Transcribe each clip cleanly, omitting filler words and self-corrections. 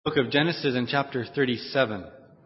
Book of Genesis in chapter 37.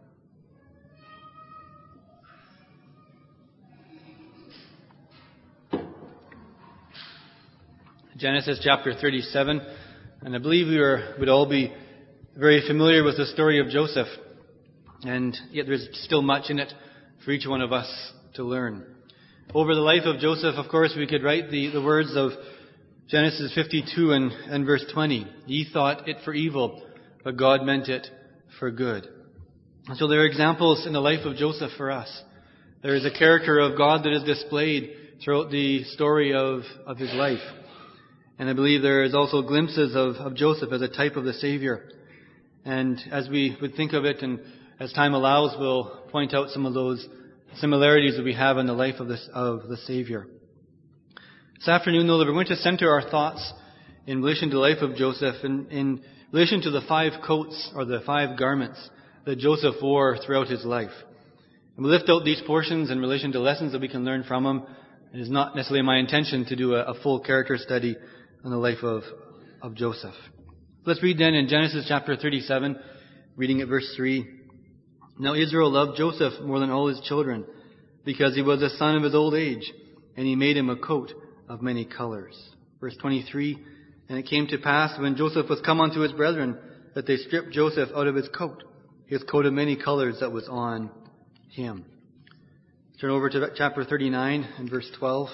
Genesis chapter 37. And I believe would all be very familiar with the story of Joseph. And yet there's still much in it for each one of us to learn. Over the life of Joseph, of course, we could write the words of Genesis 52 and verse 20. Ye thought it for evil, but God meant it for good. And so there are examples in the life of Joseph for us. There is a character of God that is displayed throughout the story of his life. And I believe there is also glimpses of Joseph as a type of the Savior. And as we would think of it, and as time allows, we'll point out some of those similarities that we have in the life of the Savior. This afternoon, though, we're going to center our thoughts in relation to the life of Joseph in relation to the 5 coats or the 5 garments that Joseph wore throughout his life. And we lift out these portions in relation to lessons that we can learn from him. It is not necessarily my intention to do a full character study on the life of Joseph. Let's read then in Genesis chapter 37, reading at verse 3. Now Israel loved Joseph more than all his children, because he was the son of his old age, and he made him a coat of many colors. Verse 23. And it came to pass, when Joseph was come unto his brethren, that they stripped Joseph out of his coat of many colors that was on him. Turn over to chapter 39 and verse 12.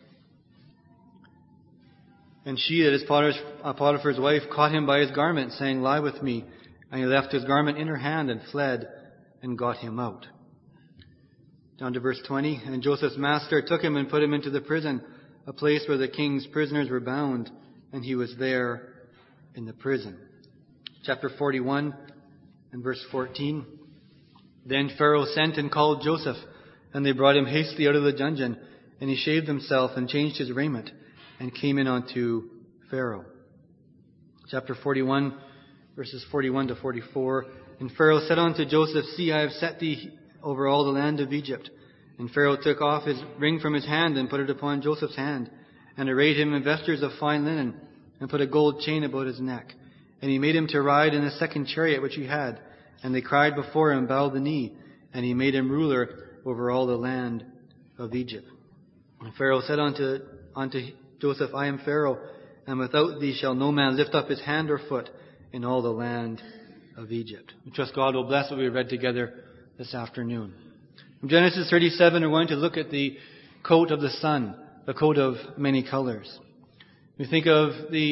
And she, that is Potiphar's wife, caught him by his garment, saying, Lie with me. And he left his garment in her hand and fled and got him out. Down to verse 20. And Joseph's master took him and put him into the prison, a place where the king's prisoners were bound. And he was there in the prison. Chapter 41 and verse 14. Then Pharaoh sent and called Joseph, and they brought him hastily out of the dungeon. And he shaved himself and changed his raiment, and came in unto Pharaoh. Chapter 41, verses 41 to 44. And Pharaoh said unto Joseph, See, I have set thee over all the land of Egypt. And Pharaoh took off his ring from his hand, and put it upon Joseph's hand, and arrayed him in vestures of fine linen, and put a gold chain about his neck. And he made him to ride in a second chariot which he had. And they cried before him, bowed the knee. And he made him ruler over all the land of Egypt. And Pharaoh said unto Joseph, I am Pharaoh, and without thee shall no man lift up his hand or foot in all the land of Egypt. We trust God will bless what we read together this afternoon. From Genesis 37, we're going to look at the coat of the son, the coat of many colors. We think of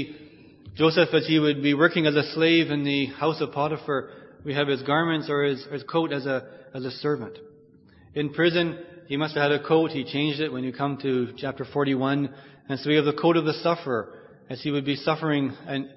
Joseph as he would be working as a slave in the house of Potiphar. We have his garments or his coat as a servant. In prison, he must have had a coat. He changed it when you come to chapter 41. And so we have the coat of the sufferer, as he would be suffering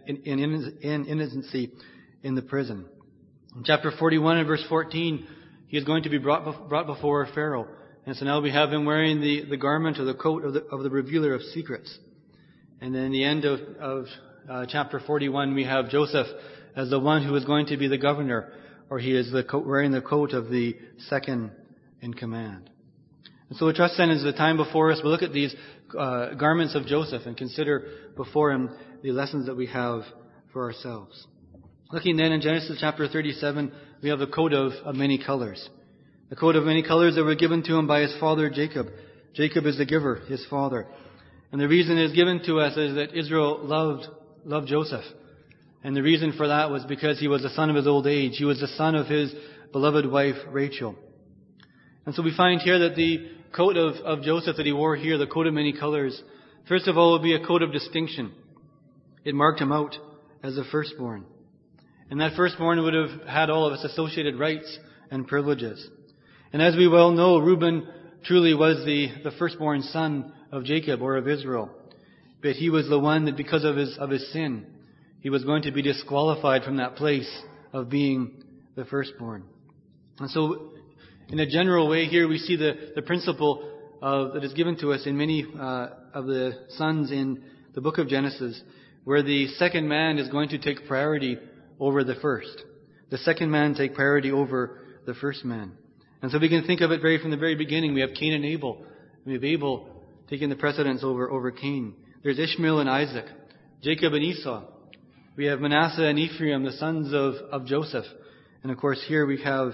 in innocency in the prison. In chapter 41 and verse 14, he is going to be brought before Pharaoh. And so now we have him wearing the garment or the coat of the revealer of secrets. And then in the end of chapter 41, we have Joseph as the one who is going to be the governor, or he is wearing the coat of the second in command. And so we trust then, as the time before us, we'll look at these garments of Joseph and consider before him the lessons that we have for ourselves. Looking then in Genesis chapter 37, we have the coat of many colors. The coat of many colors that were given to him by his father Jacob. Jacob is the giver, his father. And the reason it is given to us is that Israel loved Joseph. And the reason for that was because he was the son of his old age. He was the son of his beloved wife Rachel. And so we find here that the coat of Joseph that he wore here, the coat of many colors, first of all would be a coat of distinction. It marked him out as the firstborn. And that firstborn would have had all of its associated rights and privileges. And as we well know, Reuben truly was the firstborn son of Jacob or of Israel. But he was the one that because of his sin, he was going to be disqualified from that place of being the firstborn. And so in a general way here we see the principle that is given to us in many of the sons in the book of Genesis, where the second man is going to take priority over the first. The second man take priority over the first man. And so we can think of it from the very beginning. We have Cain and Abel. We have Abel taking the precedence over Cain. There's Ishmael and Isaac, Jacob and Esau. We have Manasseh and Ephraim, the sons of Joseph. And of course here we have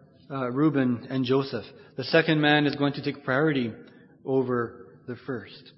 Reuben and Joseph. The second man is going to take priority over the first.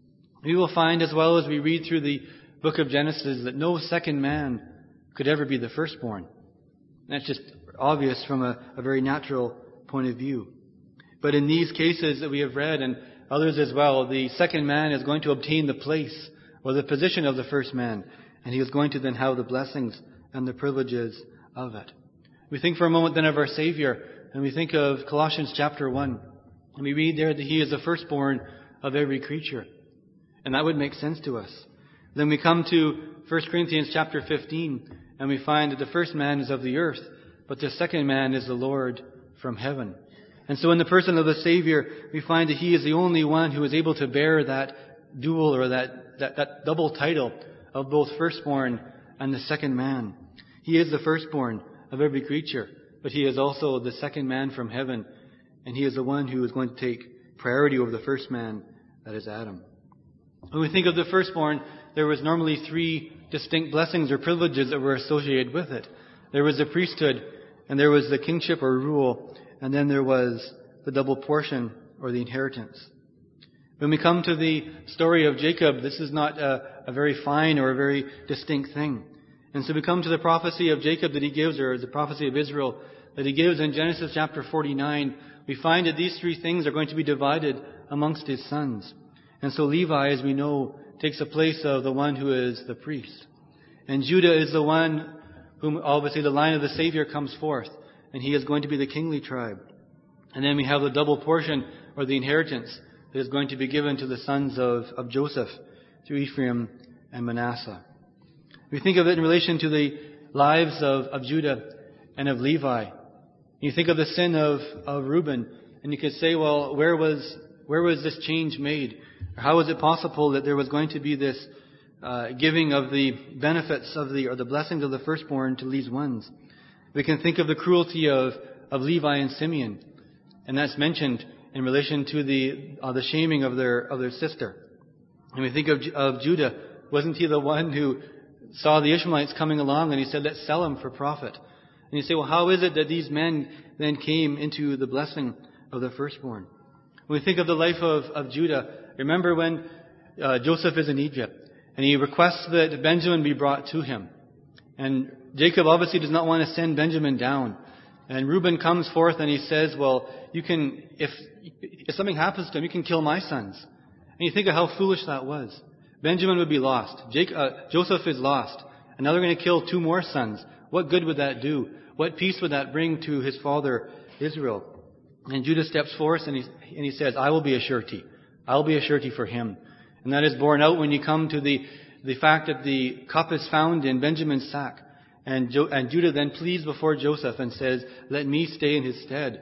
We will find as well as we read through the book of Genesis that no second man could ever be the firstborn. That's just obvious from a very natural point of view. But in these cases that we have read, and others as well, the second man is going to obtain the place or the position of the first man, and he is going to then have the blessings and the privileges of it. We think for a moment then of our Savior, and we think of Colossians chapter 1, and we read there that he is the firstborn of every creature. And that would make sense to us. Then we come to 1 Corinthians chapter 15, and we find that the first man is of the earth, but the second man is the Lord from heaven. And so in the person of the Savior, we find that he is the only one who is able to bear that dual or that double title of both firstborn and the second man. He is the firstborn of every creature, but he is also the second man from heaven, and he is the one who is going to take priority over the first man, that is Adam. When we think of the firstborn, there was normally three distinct blessings or privileges that were associated with it. There was the priesthood, and there was the kingship or rule, and then there was the double portion or the inheritance. When we come to the story of Jacob, this is not a very fine or a very distinct thing. And so we come to the prophecy of Jacob that he gives, or the prophecy of Israel that he gives in Genesis chapter 49. We find that these three things are going to be divided amongst his sons. And so Levi, as we know, takes the place of the one who is the priest. And Judah is the one whom obviously the line of the Savior comes forth. And he is going to be the kingly tribe. And then we have the double portion or the inheritance that is going to be given to the sons of Joseph through Ephraim and Manasseh. We think of it in relation to the lives of Judah and of Levi. You think of the sin of Reuben, and you could say, well, where was this change made? How was it possible that there was going to be this giving of the benefits of the blessings of the firstborn to these ones? We can think of the cruelty of Levi and Simeon, and that's mentioned in relation to the shaming of their sister. And we think of Judah. Wasn't he the one who saw the Ishmaelites coming along and he said, let's sell them for profit? And you say, well, how is it that these men then came into the blessing of the firstborn? When we think of the life of Judah, remember when Joseph is in Egypt and he requests that Benjamin be brought to him. And Jacob obviously does not want to send Benjamin down. And Reuben comes forth and he says, well, you can, if something happens to him, you can kill my sons. And you think of how foolish that was. Benjamin would be lost. Joseph is lost. And now they're going to kill two more sons. What good would that do? What peace would that bring to his father Israel? And Judah steps forth and he says, I will be a surety. I will be a surety for him. And that is borne out when you come to the fact that the cup is found in Benjamin's sack. And Judah then pleads before Joseph and says, let me stay in his stead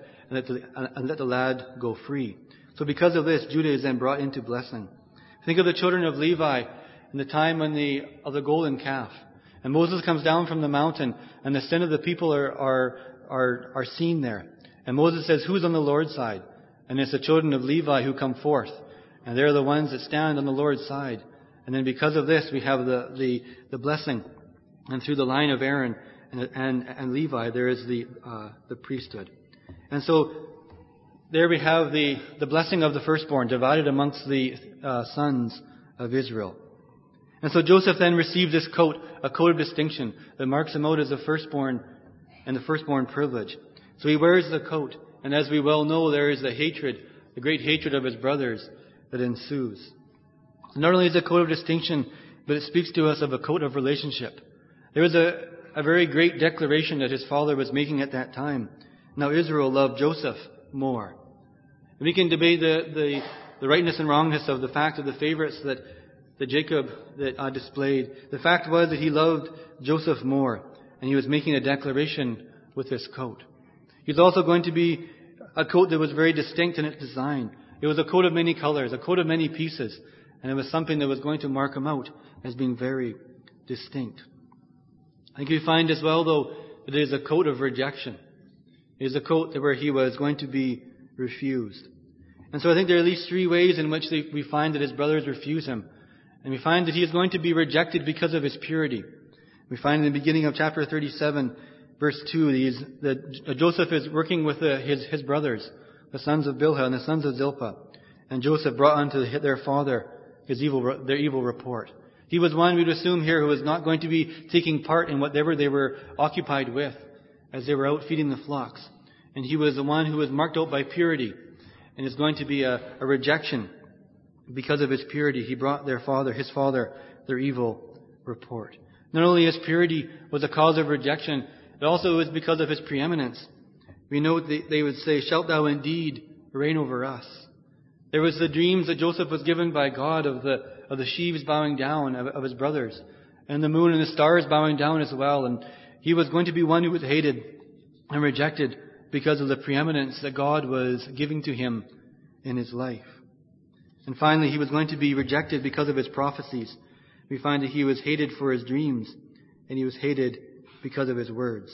and let the lad go free. So because of this, Judah is then brought into blessing. Think of the children of Levi in the time of the golden calf. And Moses comes down from the mountain and the sin of the people are seen there. And Moses says, who's on the Lord's side? And it's the children of Levi who come forth. And they're the ones that stand on the Lord's side. And then because of this, we have the blessing. And through the line of Aaron and Levi, there is the priesthood. And so there we have the blessing of the firstborn divided amongst the sons of Israel. And so Joseph then receives this coat, a coat of distinction that marks him out as the firstborn and the firstborn privilege. So he wears the coat. And as we well know, there is the great hatred of his brothers that ensues. Not only is it a coat of distinction, but it speaks to us of a coat of relationship. There was a very great declaration that his father was making at that time. Now Israel loved Joseph more. And we can debate the rightness and wrongness of the fact of the favorites that Jacob displayed. The fact was that he loved Joseph more, and he was making a declaration with this coat. He was also going to be a coat that was very distinct in its design. It was a coat of many colors, a coat of many pieces, and it was something that was going to mark him out as being very distinct. I think we find as well, though, that it is a coat of rejection. It is a coat where he was going to be refused. And so I think there are at least three ways in which we find that his brothers refuse him. And we find that he is going to be rejected because of his purity. We find in the beginning of chapter 37, verse 2, that Joseph is working with his brothers, the sons of Bilhah and the sons of Zilpah. And Joseph brought unto their father their evil report. He was one, we'd assume here, who was not going to be taking part in whatever they were occupied with as they were out feeding the flocks. And he was the one who was marked out by purity, and is going to be a rejection because of his purity. He brought his father, their evil report. Not only his purity was a cause of rejection, it also was because of his preeminence. We know they would say, "Shalt thou indeed reign over us?" There was the dreams that Joseph was given by God of the sheaves bowing down of his brothers, and the moon and the stars bowing down as well. And he was going to be one who was hated and rejected because of the preeminence that God was giving to him in his life. And finally, he was going to be rejected because of his prophecies. We find that he was hated for his dreams, and he was hated because of his words.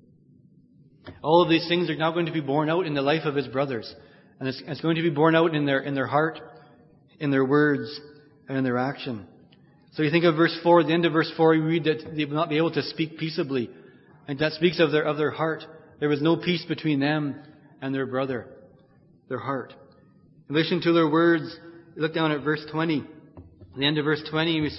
All of these things are now going to be borne out in the life of his brothers. And it's going to be borne out in their heart, in their words, and in their action. So you think of verse 4, at the end of verse 4, we read that they will not be able to speak peaceably. And that speaks of their heart. There was no peace between them and their brother, their heart. In relation to their words, look down at verse 20. At the end of verse 20, we say,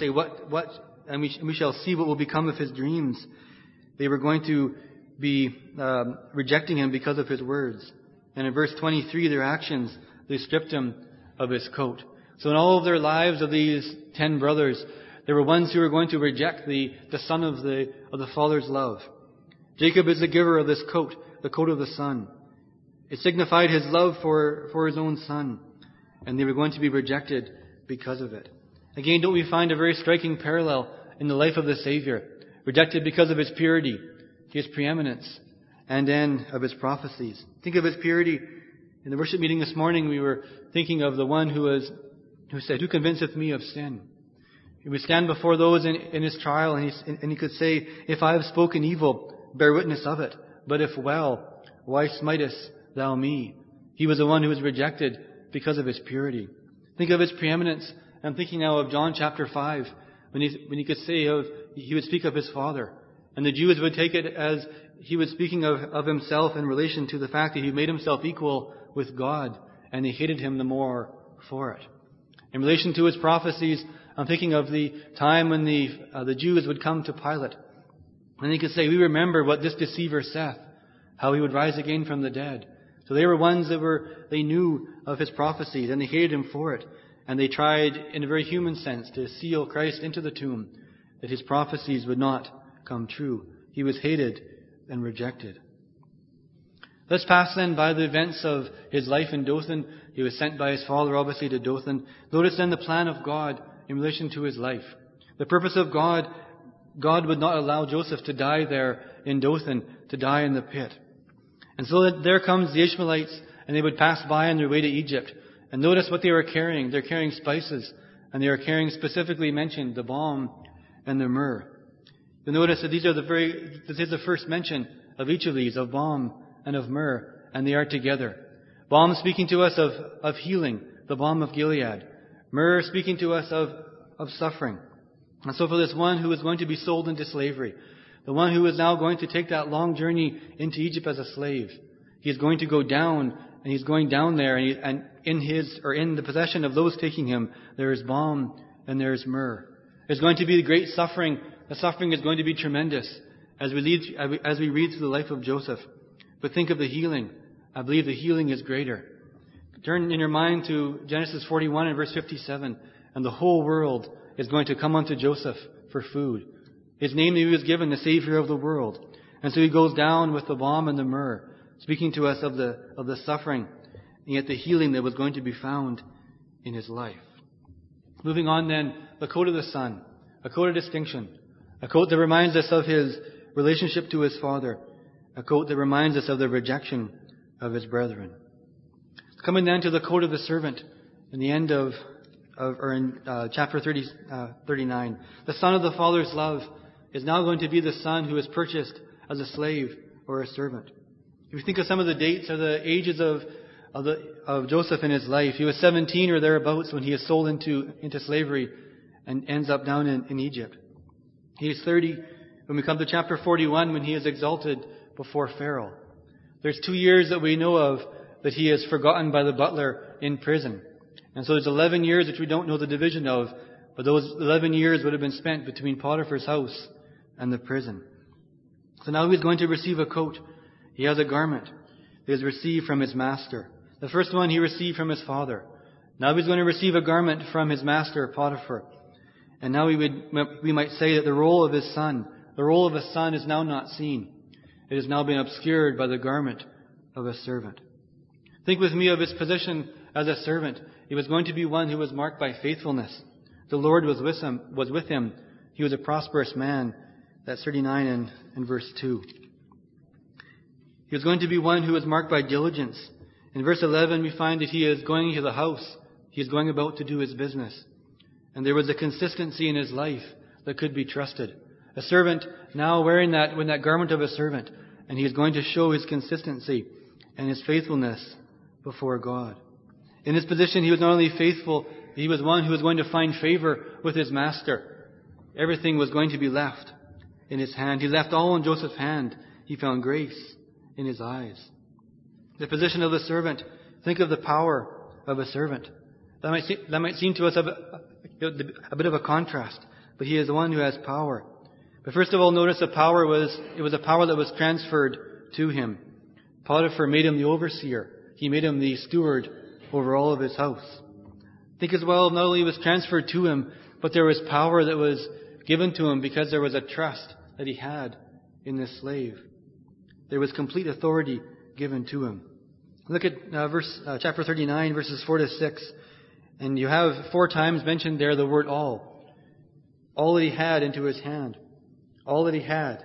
and we shall see what will become of his dreams. They were going to be rejecting him because of his words. And in verse 23, their actions, they stripped him of his coat. So in all of their lives of these 10 brothers, there were ones who were going to reject the son of the father's love. Jacob is the giver of this coat, the coat of the son. It signified his love for his own son. And they were going to be rejected because of it. Again, don't we find a very striking parallel in the life of the Savior? Rejected because of his purity, his preeminence, and then of his prophecies. Think of his purity. In the worship meeting this morning, we were thinking of the one who said, "Who convinceth me of sin?" He would stand before those in his trial, and he could say, "If I have spoken evil, bear witness of it. But if well, why smitest thou me?" He was the one who was rejected because of his purity. Think of his preeminence. I'm thinking now of John chapter 5, when he could say he would speak of his Father. And the Jews would take it as he was speaking of himself in relation to the fact that he made himself equal with God, and they hated him the more for it. In relation to his prophecies, I'm thinking of the time when the Jews would come to Pilate, and they could say, "We remember what this deceiver saith, how he would rise again from the dead." So they were ones they knew of his prophecies, and they hated him for it. And they tried, in a very human sense, to seal Christ into the tomb, that his prophecies would not come true. He was hated and rejected. Let's pass then by the events of his life in Dothan. He was sent by his father, obviously, to Dothan. Notice then the plan of God in relation to his life. The purpose of God would not allow Joseph to die there in Dothan, to die in the pit. And so there comes the Ishmaelites, and they would pass by on their way to Egypt. And notice what they were carrying. They're carrying spices, and they are carrying, specifically mentioned, the balm and the myrrh. You'll notice that this is the first mention of each of these, of balm and of myrrh, and they are together. Balm speaking to us of healing, the balm of Gilead. Myrrh speaking to us of suffering. And so for this one who is going to be sold into slavery, the one who is now going to take that long journey into Egypt as a slave, he is going to go down, and he's going down there, and in the possession of those taking him, there is balm and there is myrrh. There's going to be great suffering. The suffering is going to be tremendous as we read through the life of Joseph. But think of the healing. I believe the healing is greater. Turn in your mind to Genesis 41 and verse 57. And the whole world is going to come unto Joseph for food. His name he was given, the Savior of the world. And so he goes down with the balm and the myrrh, speaking to us of the suffering, and yet the healing that was going to be found in his life. Moving on then, the coat of the Son, a coat of distinction, a coat that reminds us of his relationship to his Father, a coat that reminds us of the rejection of his brethren. Coming then to the coat of the servant, in the end of chapter 39, the son of the Father's love is now going to be the son who is purchased as a slave or a servant. If you think of some of the dates or the ages of Joseph in his life, he was 17 or thereabouts when he is sold into slavery and ends up down in Egypt. He is 30 when we come to chapter 41, when he is exalted before Pharaoh. There's 2 years that we know of that he is forgotten by the butler in prison. And so there's 11 years which we don't know the division of, but those 11 years would have been spent between Potiphar's house and the prison. So now he's going to receive a coat. He has a garment he has received from his master. The first one he received from his father. Now he's going to receive a garment from his master, Potiphar. And now we might say that the role of his son, the role of a son is now not seen. It has now been obscured by the garment of a servant. Think with me of his position as a servant. He was going to be one who was marked by faithfulness. The Lord was with him. He was a prosperous man. That's 39 and verse 2. He was going to be one who was marked by diligence. In verse 11 we find that he is going to the house. He is going about to do his business. And there was a consistency in his life that could be trusted. A servant now wearing that garment of a servant. And he is going to show his consistency and his faithfulness before God. In his position, he was not only faithful, he was one who was going to find favor with his master. Everything was going to be left in his hand. He left all in Joseph's hand. He found grace in his eyes. The position of the servant. Think of the power of a servant. That might seem to us a bit of a contrast, but he is the one who has power. But first of all, notice the power was a power that was transferred to him. Potiphar made him the overseer. He made him the steward over all of his house. Think as well, not only was transferred to him, but there was power that was given to him because there was a trust that he had in this slave. There was complete authority given to him. Look at chapter 39, verses 4 to 6. And you have 4 times mentioned there the word all. All that he had into his hand. All that he had.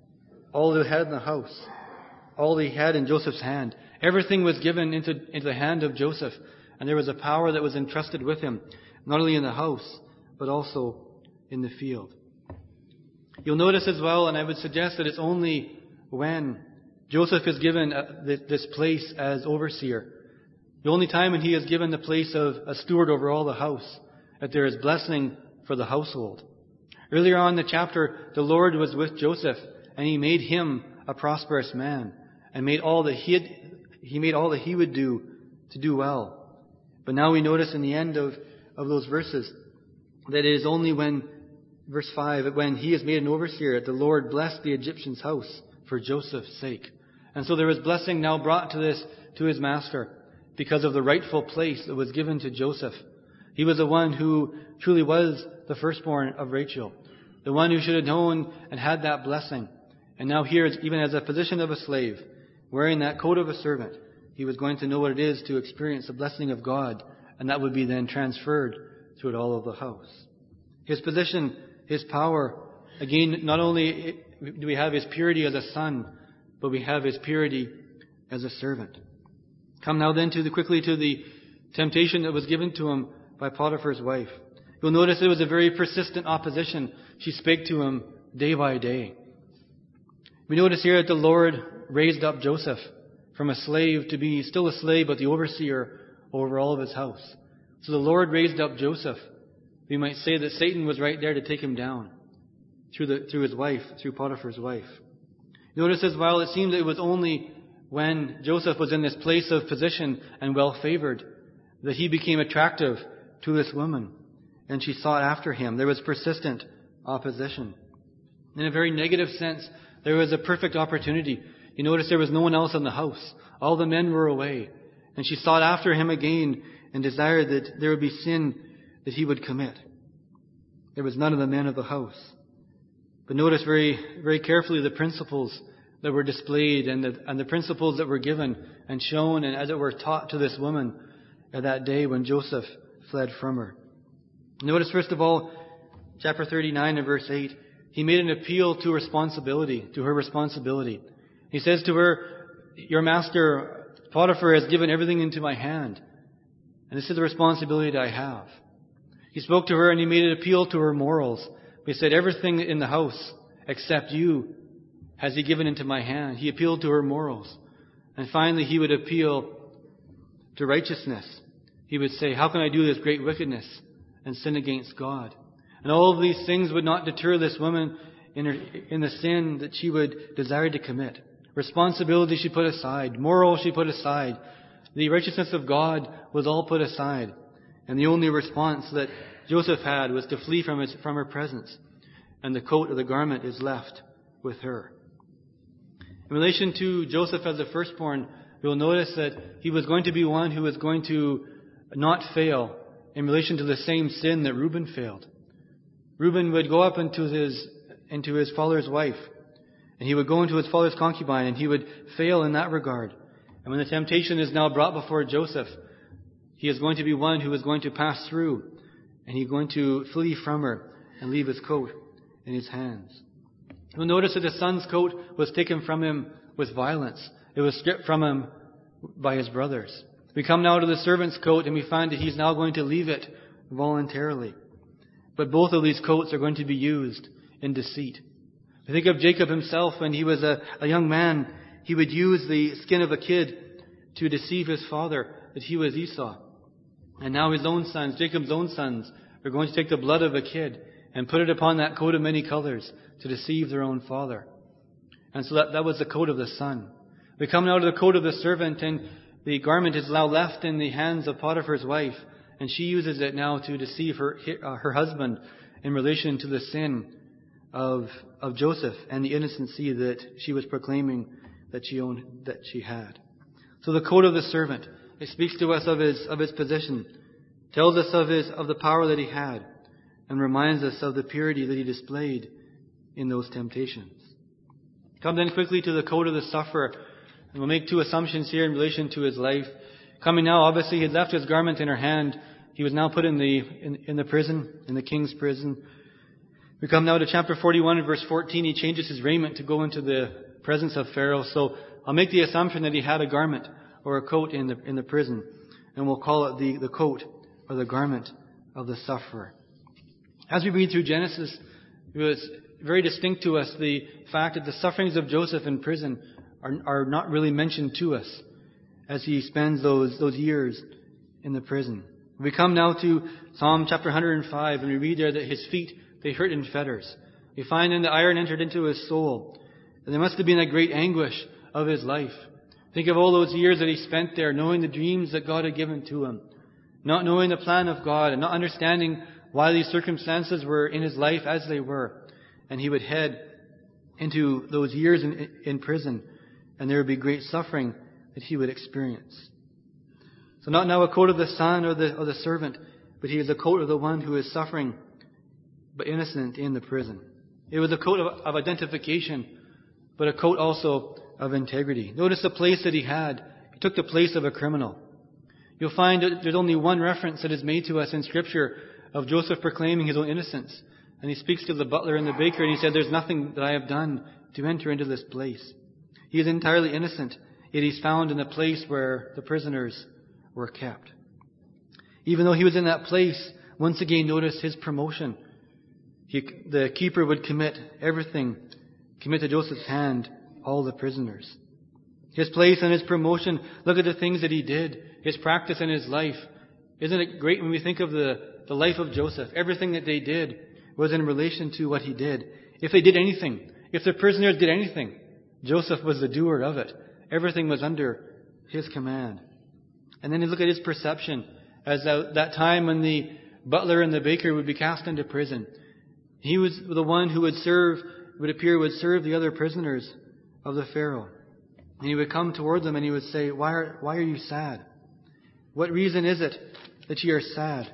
All that he had in the house. All that he had in Joseph's hand. Everything was given into the hand of Joseph. And there was a power that was entrusted with him, not only in the house, but also in the field. You'll notice as well, and I would suggest that it's only when Joseph is given this place as overseer, the only time when he is given the place of a steward over all the house, that there is blessing for the household. Earlier on in the chapter, the Lord was with Joseph, and he made him a prosperous man, and made all that he made all that he would do to do well. But now we notice in the end of those verses that it is only when, verse 5, when he is made an overseer, that the Lord blessed the Egyptian's house for Joseph's sake. And so there was blessing now brought to his master because of the rightful place that was given to Joseph. He was the one who truly was the firstborn of Rachel, the one who should have known and had that blessing. And now here, even as a position of a slave, wearing that coat of a servant, he was going to know what it is to experience the blessing of God, and that would be then transferred throughout all of the house. His position, his power, again, not only do we have his purity as a son, but we have his purity as a servant. Come now then quickly to the temptation that was given to him by Potiphar's wife. You'll notice it was a very persistent opposition. She spake to him day by day. We notice here that the Lord raised up Joseph from a slave to be still a slave, but the overseer over all of his house. So the Lord raised up Joseph. We might say that Satan was right there to take him down through his wife, through Potiphar's wife. Notice as well, it seems it was only when Joseph was in this place of position and well-favored that he became attractive to this woman, and she sought after him. There was persistent opposition. In a very negative sense, there was a perfect opportunity. You notice there was no one else in the house. All the men were away. And she sought after him again and desired that there would be sin that he would commit. There was none of the men of the house. But notice very, very carefully the principles that were displayed and the principles that were given and shown and as it were taught to this woman at that day when Joseph fled from her. Notice first of all, chapter 39 and verse 8, he made an appeal to responsibility, to her responsibility. He says to her, your master Potiphar has given everything into my hand, and this is the responsibility that I have. He spoke to her and he made an appeal to her morals. He said, everything in the house except you has he given into my hand. He appealed to her morals. And finally, he would appeal to righteousness. He would say, how can I do this great wickedness and sin against God? And all of these things would not deter this woman in the sin that she would desire to commit. Responsibility she put aside. Moral she put aside. The righteousness of God was all put aside. And the only response that Joseph had was to flee from her presence. And the coat or the garment is left with her. In relation to Joseph as the firstborn, you'll notice that he was going to be one who was going to not fail in relation to the same sin that Reuben failed. Reuben would go up into his father's wife, and he would go into his father's concubine, and he would fail in that regard. And when the temptation is now brought before Joseph, he is going to be one who is going to pass through, and he's going to flee from her and leave his coat in his hands. You'll notice that the son's coat was taken from him with violence. It was stripped from him by his brothers. We come now to the servant's coat, and we find that he's now going to leave it voluntarily. But both of these coats are going to be used in deceit. I think of Jacob himself when he was a young man. He would use the skin of a kid to deceive his father that he was Esau. And now his own sons, Jacob's own sons, are going to take the blood of a kid and put it upon that coat of many colors to deceive their own father. And so that was the coat of the son. We come now to the coat of the servant, and the garment is now left in the hands of Potiphar's wife, and she uses it now to deceive her husband in relation to the sin of Joseph and the innocency that she was proclaiming that she had. So the coat of the servant, it speaks to us of his position, tells us of the power that he had, and reminds us of the purity that he displayed in those temptations. Come then quickly to the coat of the sufferer, and we'll make two assumptions here in relation to his life. Coming now, obviously, he had left his garment in her hand. He was now put in the prison, in the king's prison. We come now to chapter 41 and verse 14. He changes his raiment to go into the presence of Pharaoh. So I'll make the assumption that he had a garment or a coat in the prison, and we'll call it the coat or the garment of the sufferer. As we read through Genesis, it was very distinct to us the fact that the sufferings of Joseph in prison are not really mentioned to us as he spends those years in the prison. We come now to Psalm chapter 105, and we read there that his feet, they hurt in fetters. We find then the iron entered into his soul. And there must have been a great anguish of his life. Think of all those years that he spent there, knowing the dreams that God had given to him, not knowing the plan of God, and not understanding why these circumstances were in his life as they were. And he would head into those years in prison, and there would be great suffering that he would experience. So not now a coat of the son or the servant, but he is a coat of the one who is suffering but innocent in the prison. It was a coat of identification, but a coat also of integrity. Notice the place that he had. He took the place of a criminal. You'll find that there's only one reference that is made to us in Scripture of Joseph proclaiming his own innocence. And he speaks to the butler and the baker, and he said, "There's nothing that I have done to enter into this place." He is entirely innocent, yet he's found in the place where the prisoners were kept. Even though he was in that place, once again notice his promotion. The keeper would commit to Joseph's hand all the prisoners. His place and his promotion, look at the things that he did, his practice in his life. Isn't it great when we think of the life of Joseph? Everything that they did was in relation to what he did. If they did anything, if the prisoners did anything, Joseph was the doer of it. Everything was under his command. And then you look at his perception as that time when the butler and the baker would be cast into prison. He was the one who would serve the other prisoners of the Pharaoh. And he would come toward them and he would say, why are you sad? What reason is it that ye are sad?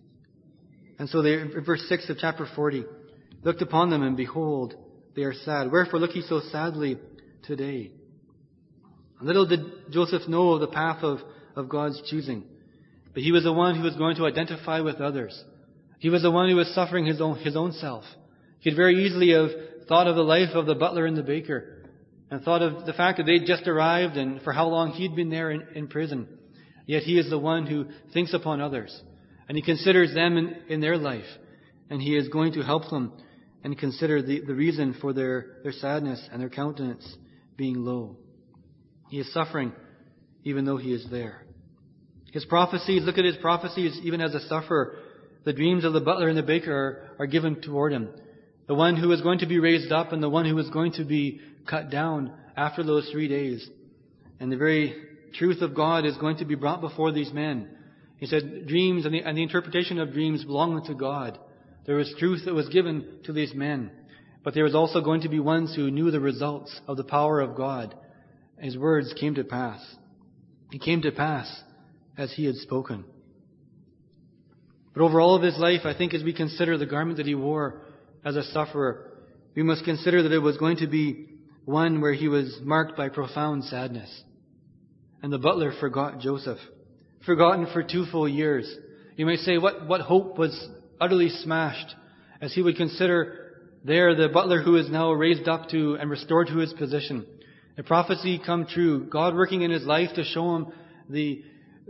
And so verse 6 of chapter 40, looked upon them, and behold, they are sad. Wherefore look ye so sadly today? Little did Joseph know of the path of God's choosing. But he was the one who was going to identify with others. He was the one who was suffering his own self. He could very easily have thought of the life of the butler and the baker, and thought of the fact that they'd just arrived and for how long he'd been there in prison. Yet he is the one who thinks upon others, and he considers them in their life, and he is going to help them and consider the reason for their sadness and their countenance being low. He is suffering even though he is there. His prophecies, look at his prophecies even as a sufferer. The dreams of the butler and the baker are given toward him. the one who was going to be raised up and the one who was going to be cut down after those 3 days. And the very truth of God is going to be brought before these men. He said dreams and the interpretation of dreams belonged to God. There was truth that was given to these men. But there was also going to be ones who knew the results of the power of God. His words came to pass. It came to pass as he had spoken. But over all of his life, I think as we consider the garment that he wore as a sufferer, we must consider that it was going to be one where he was marked by profound sadness. And the butler forgot Joseph, forgotten for 2 full years. You may say, what hope was utterly smashed as he would consider there the butler who is now raised up to and restored to his position. The prophecy come true, God working in his life to show him the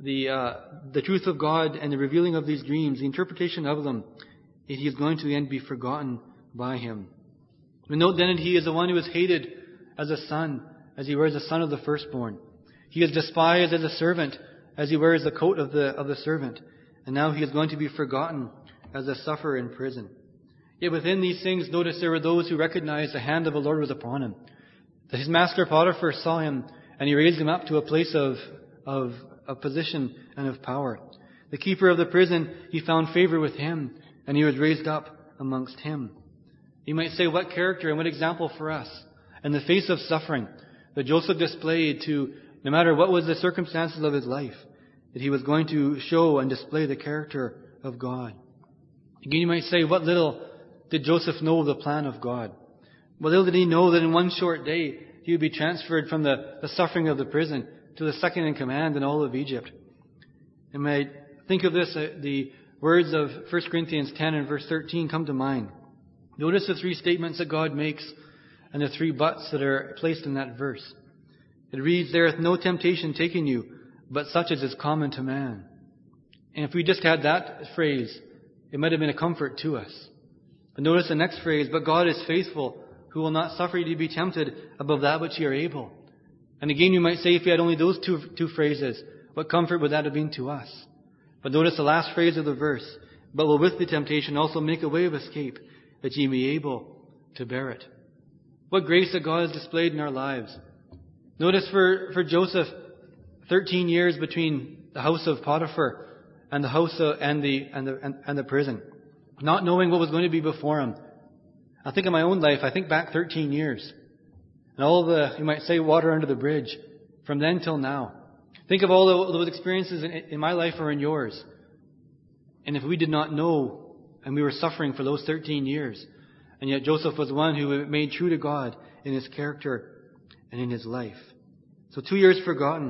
truth of God and the revealing of these dreams, the interpretation of them. He is going to in the end be forgotten by him. We note then that he is the one who is hated as a son, as he wears the son of the firstborn. He is despised as a servant, as he wears the coat of the servant. And now he is going to be forgotten as a sufferer in prison. Yet within these things, notice there were those who recognized the hand of the Lord was upon him. That his master Potiphar saw him, and he raised him up to a place of position and of power. The keeper of the prison, he found favor with him, and he was raised up amongst him. You might say, what character and what example for us in the face of suffering that Joseph displayed to, no matter what was the circumstances of his life, that he was going to show and display the character of God. Again, you might say, what little did Joseph know of the plan of God? What little did he know that in one short day he would be transferred from the suffering of the prison to the second in command in all of Egypt. And when I think of this, the words of 1 Corinthians 10 and verse 13 come to mind. Notice the 3 statements that God makes and the 3 buts that are placed in that verse. It reads, "There hath no temptation taken you, but such as is common to man." And if we just had that phrase, it might have been a comfort to us. But notice the next phrase, "But God is faithful, who will not suffer you to be tempted above that which you are able." And again, you might say, if you had only those two phrases, what comfort would that have been to us? But notice the last phrase of the verse, "But will with the temptation also make a way of escape, that ye may be able to bear it." What grace that God has displayed in our lives. Notice for Joseph, 13 years between the house of Potiphar and the house and the prison, not knowing what was going to be before him. I think of my own life. I think back 13 years. And all the, you might say, water under the bridge from then till now. Think of all those experiences in my life or in yours. And if we did not know and we were suffering for those 13 years, and yet Joseph was one who made true to God in his character and in his life. So 2 years forgotten,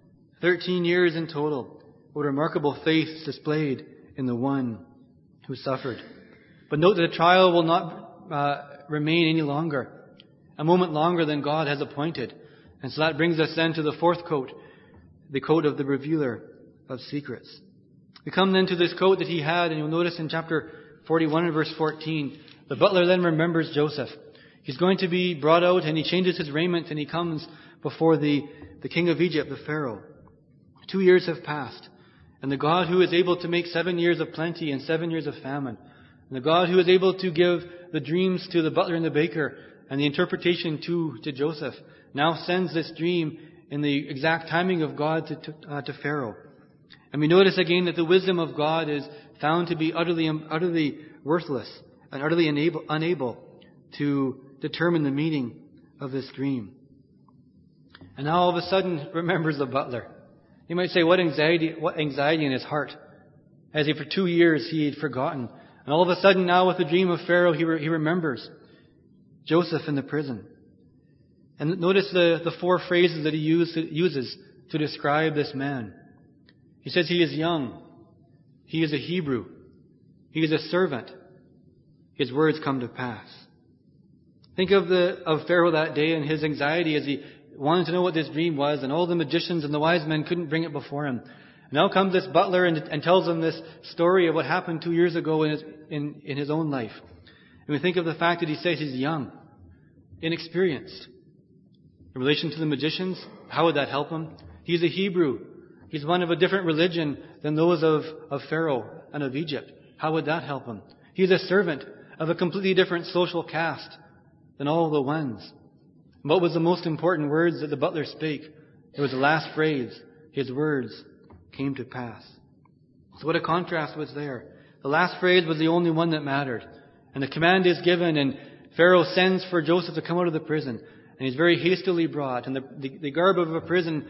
13 years in total. What remarkable faith displayed in the one who suffered. But note that the trial will not remain any longer, a moment longer than God has appointed. And so that brings us then to the 4th coat, the coat of the revealer of secrets. We come then to this coat that he had, and you'll notice in chapter 41 and verse 14, the butler then remembers Joseph. He's going to be brought out, and he changes his raiment, and he comes before the king of Egypt, the Pharaoh. 2 years have passed, and the God who is able to make 7 years of plenty and 7 years of famine, and the God who is able to give the dreams to the butler and the baker, and the interpretation to Joseph, now sends this dream in the exact timing of God to Pharaoh. And we notice again that the wisdom of God is found to be utterly worthless and utterly unable to determine the meaning of this dream. And now all of a sudden remembers the butler. You might say, what anxiety in his heart, as if for 2 years he had forgotten. And all of a sudden now with the dream of Pharaoh, he remembers Joseph in the prison. And notice the 4 phrases that he uses to describe this man. He says he is young. He is a Hebrew. He is a servant. His words come to pass. Think of Pharaoh that day and his anxiety as he wanted to know what this dream was, and all the magicians and the wise men couldn't bring it before him. Now comes this butler and tells him this story of what happened 2 years ago in his own life. And we think of the fact that he says he's young, inexperienced. In relation to the magicians, how would that help him? He's a Hebrew. He's one of a different religion than those of Pharaoh and of Egypt. How would that help him? He's a servant. of a completely different social caste than all the ones. And what was the most important words that the butler spake? It was the last phrase. His words came to pass. So what a contrast was there. The last phrase was the only one that mattered. And the command is given, and Pharaoh sends for Joseph to come out of the prison. And he's very hastily brought. And the garb of a prison,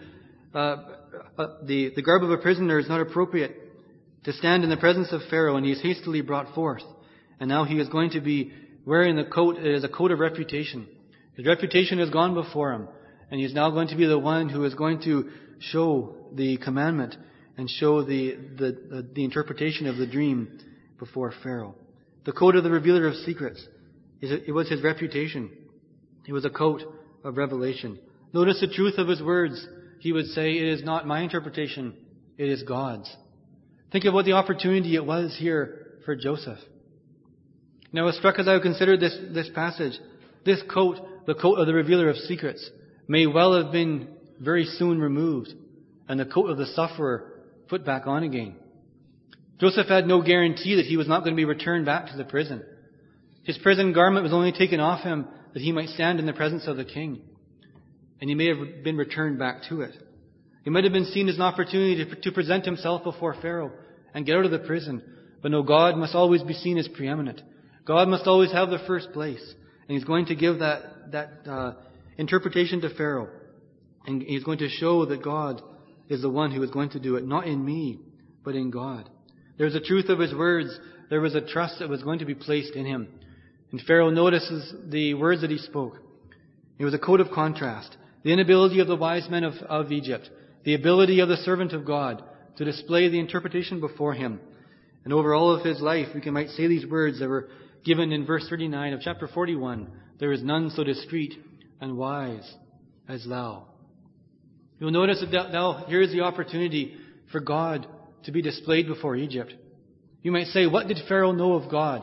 the garb of a prisoner is not appropriate to stand in the presence of Pharaoh, and he is hastily brought forth. And now he is going to be wearing the coat. It is a coat of reputation. His reputation has gone before him, and he's now going to be the one who is going to show the commandment and show the interpretation of the dream before Pharaoh. The coat of the revealer of secrets, it was his reputation. It was a coat of revelation. Notice the truth of his words. He would say, it is not my interpretation, it is God's. Think of what the opportunity it was here for Joseph. Now I was struck as I considered this passage. This coat, the coat of the revealer of secrets, may well have been very soon removed, and the coat of the sufferer put back on again. Joseph had no guarantee that he was not going to be returned back to the prison. His prison garment was only taken off him that he might stand in the presence of the king. And he may have been returned back to it. It might have been seen as an opportunity to present himself before Pharaoh and get out of the prison. But no, God must always be seen as preeminent. God must always have the first place. And he's going to give that interpretation to Pharaoh. And he's going to show that God is the one who is going to do it, not in me, but in God. There's a truth of his words. There was a trust that was going to be placed in him. And Pharaoh notices the words that he spoke. It was a coat of contrast. The inability of the wise men of Egypt. The ability of the servant of God to display the interpretation before him. And over all of his life, we might say these words that were given in verse 39 of chapter 41. There is none so discreet and wise as thou. You'll notice that now here is the opportunity for God to be displayed before Egypt. You might say, what did Pharaoh know of God?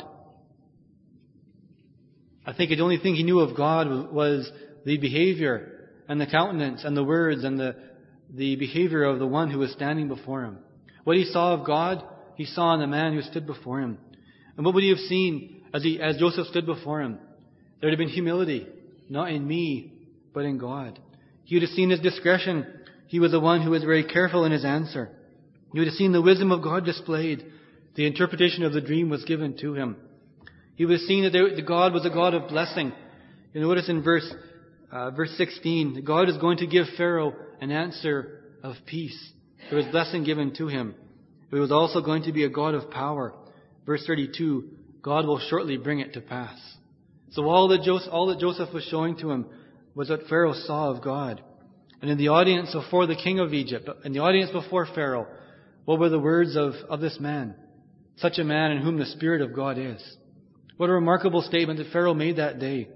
I think the only thing he knew of God was the behavior and the countenance and the words and the behavior of the one who was standing before him. What he saw of God, he saw in the man who stood before him. And what would he have seen as Joseph stood before him? There would have been humility, not in me, but in God. He would have seen his discretion. He was the one who was very careful in his answer. He would have seen the wisdom of God displayed. The interpretation of the dream was given to him. He would have seen that God was a God of blessing. You notice in verse 16, that God is going to give Pharaoh an answer of peace. There was blessing given to him. But it was also going to be a God of power. Verse 32, God will shortly bring it to pass. So all that Joseph was showing to him was what Pharaoh saw of God. And in the audience before the king of Egypt, in the audience before Pharaoh, what were the words of this man? Such a man in whom the Spirit of God is. What a remarkable statement that Pharaoh made that day.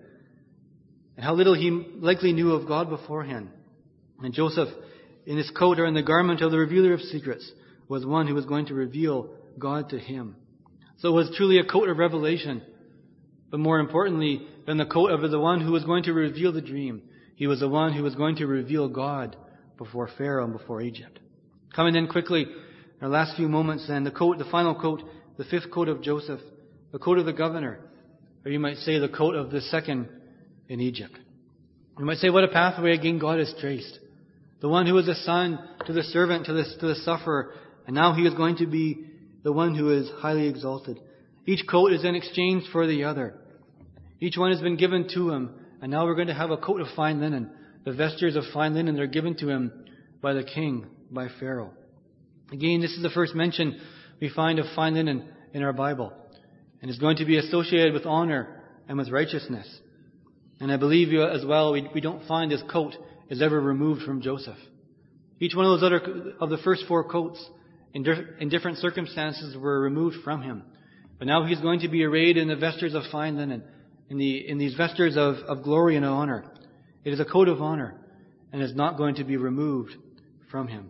And how little he likely knew of God beforehand. And Joseph, in his coat or in the garment of the revealer of secrets, was one who was going to reveal God to him. So it was truly a coat of revelation. But more importantly than the coat of the one who was going to reveal the dream, he was the one who was going to reveal God before Pharaoh and before Egypt. Coming in quickly, our last few moments then, the final coat, the fifth coat of Joseph, the coat of the governor, or you might say the coat of the second in Egypt. You might say, what a pathway again God has traced. The one who was the son to the servant, to the sufferer, and now he is going to be the one who is highly exalted. Each coat is in exchange for the other. Each one has been given to him, and now we're going to have a coat of fine linen. The vestures of fine linen are given to him by the king, by Pharaoh. Again, this is the first mention we find of fine linen in our Bible. And it's going to be associated with honor and with righteousness. And I believe as well, we don't find this coat is ever removed from Joseph. Each one of the first four coats in different circumstances were removed from him. But now he's going to be arrayed in the vestures of fine linen, in these vestures of glory and honor. It is a coat of honor, and is not going to be removed from him.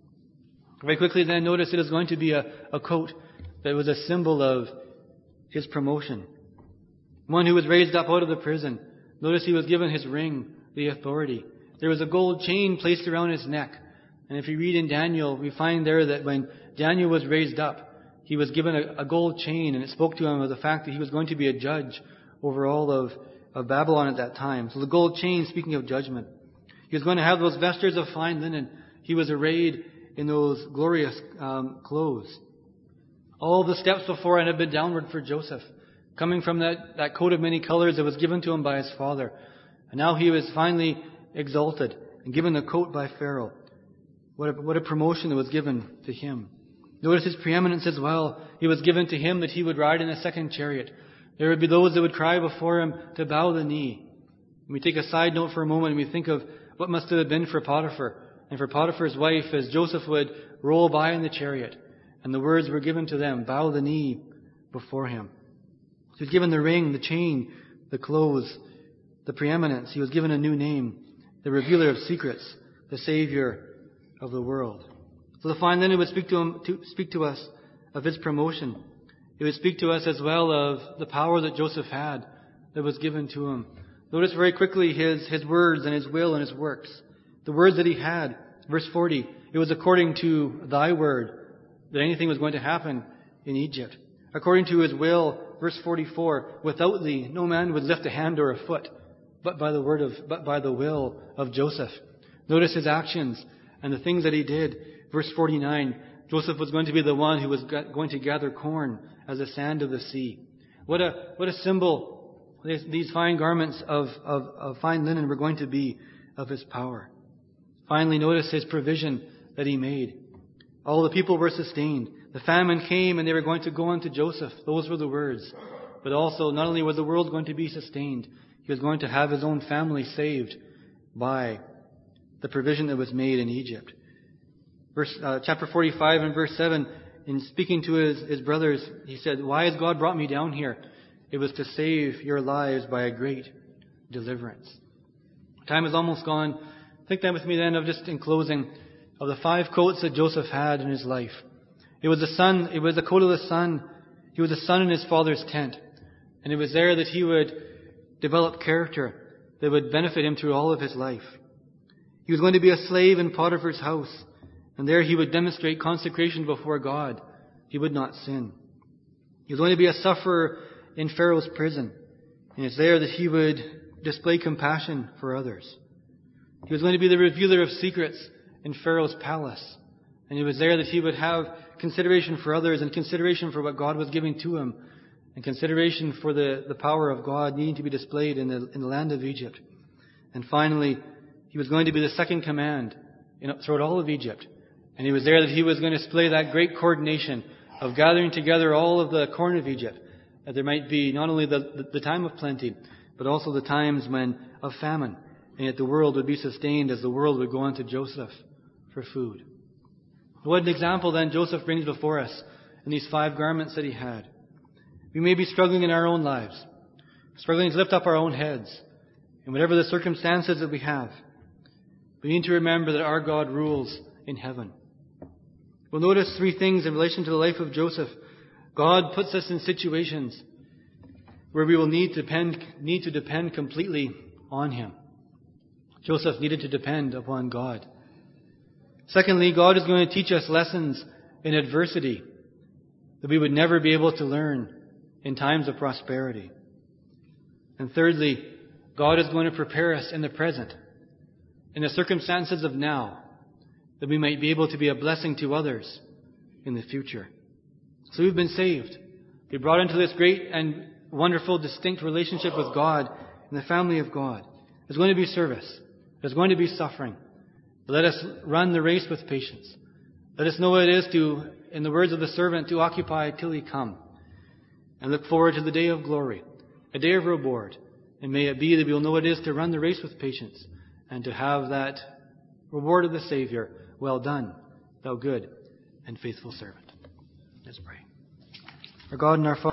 Very quickly then, notice it is going to be a coat that was a symbol of his promotion. One who was raised up out of the prison. Notice he was given his ring, the authority. There was a gold chain placed around his neck. And if you read in Daniel, we find there that when Daniel was raised up, he was given a gold chain, and it spoke to him of the fact that he was going to be a judge over all of Babylon at that time. So the gold chain, speaking of judgment. He was going to have those vestures of fine linen. He was arrayed in those glorious clothes. All the steps before it had been downward for Joseph, coming from that coat of many colors that was given to him by his father. And now he was finally exalted and given the coat by Pharaoh. What a promotion that was given to him. Notice his preeminence as well. It was given to him that he would ride in a second chariot. There would be those that would cry before him to bow the knee. And we take a side note for a moment and we think of what must have been for Potiphar and for Potiphar's wife as Joseph would roll by in the chariot. And the words were given to them, bow the knee before him. He was given the ring, the chain, the clothes, the preeminence. He was given a new name, the revealer of secrets, the Savior of the world. So the fine linen would speak to us of his promotion. It would speak to us as well of the power that Joseph had that was given to him. Notice very quickly his words and his will and his works. The words that he had, verse 40, it was according to thy word that anything was going to happen in Egypt. According to his will, verse 44, without thee no man would lift a hand or a foot, but by the will of Joseph. Notice his actions and the things that he did. Verse 49, Joseph was going to be the one who was going to gather corn as the sand of the sea. What a symbol these fine garments of fine linen were going to be of his power. Finally, notice his provision that he made. All the people were sustained. The famine came and they were going to go unto Joseph. Those were the words. But also, not only was the world going to be sustained, he was going to have his own family saved by the provision that was made in Egypt. Chapter 45 and verse 7, in speaking to his brothers, he said, why has God brought me down here? It was to save your lives by a great deliverance. Time is almost gone. Think then with me then of just in closing of the 5 coats that Joseph had in his life. It was the coat of the sun. He was a son in his father's tent. And it was there that he would develop character that would benefit him through all of his life. He was going to be a slave in Potiphar's house. And there he would demonstrate consecration before God. He would not sin. He was going to be a sufferer in Pharaoh's prison. And it's there that he would display compassion for others. He was going to be the revealer of secrets in Pharaoh's palace. And it was there that he would have consideration for others and consideration for what God was giving to him. And consideration for the power of God needing to be displayed in the land of Egypt. And finally, he was going to be the second command throughout all of Egypt. And it was there that he was going to display that great coordination of gathering together all of the corn of Egypt, that there might be not only the time of plenty, but also the times of famine, and yet the world would be sustained as the world would go on to Joseph for food. What an example then Joseph brings before us in these 5 garments that he had. We may be struggling in our own lives, struggling to lift up our own heads, in whatever the circumstances that we have. We need to remember that our God rules in heaven. We'll notice 3 things in relation to the life of Joseph. God puts us in situations where we will need to depend completely on him. Joseph needed to depend upon God. Secondly, God is going to teach us lessons in adversity that we would never be able to learn in times of prosperity. And thirdly, God is going to prepare us in the present, in the circumstances of now, that we might be able to be a blessing to others in the future. So we've been saved. We're brought into this great and wonderful, distinct relationship with God in the family of God. There's going to be service. There's going to be suffering. But let us run the race with patience. Let us know what it is to, in the words of the servant, to occupy till he come. And look forward to the day of glory, a day of reward. And may it be that we will know what it is to run the race with patience and to have that reward of the Savior. Well done, thou good and faithful servant. Let's pray. Our God and our Father,